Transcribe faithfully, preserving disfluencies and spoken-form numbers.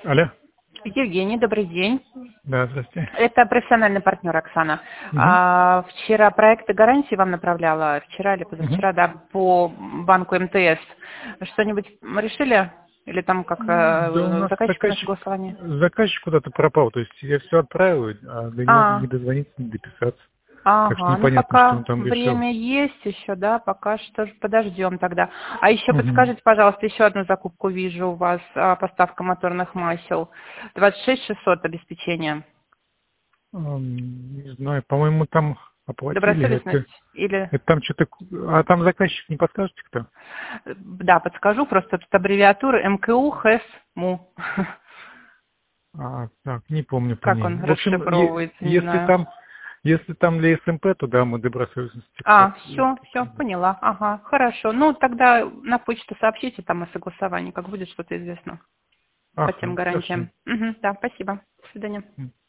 Алло. Евгений, добрый день. Да, здравствуйте. Это профессиональный партнер Оксана. Угу. А, вчера проекты гарантии вам направляла, вчера или Угу. позавчера, да, по банку МТС. Что-нибудь решили? Или там как Да, у э, нас заказчик на заказчик, согласование? заказчик куда-то пропал. То есть я все отправил, а до него А, не дозвониться, не дописаться. Так что ага, ну непонятно, что он пока там решил. время есть еще, да, пока что ж подождем тогда. А еще Угу. подскажите, пожалуйста, еще одну закупку вижу у вас, а, поставка моторных масел. двадцать шесть шестьсот обеспечение. Не знаю, по-моему, там оплатили. Добросовестность Это, или... это там что-то... А там заказчик не подскажете кто? Да, подскажу, просто тут аббревиатура эм ка у хэс му. А, так, не помню по Как ней. он В общем, е- расшифровывается, не если знаю. там, если там для СМП, то да, мы добросовестности А, платили. все, все, поняла. Ага, хорошо. Ну, тогда на почту сообщите там о согласовании, как будет что-то известно по тем Ага, хорошо. гарантиям. Угу, да, спасибо. До свидания.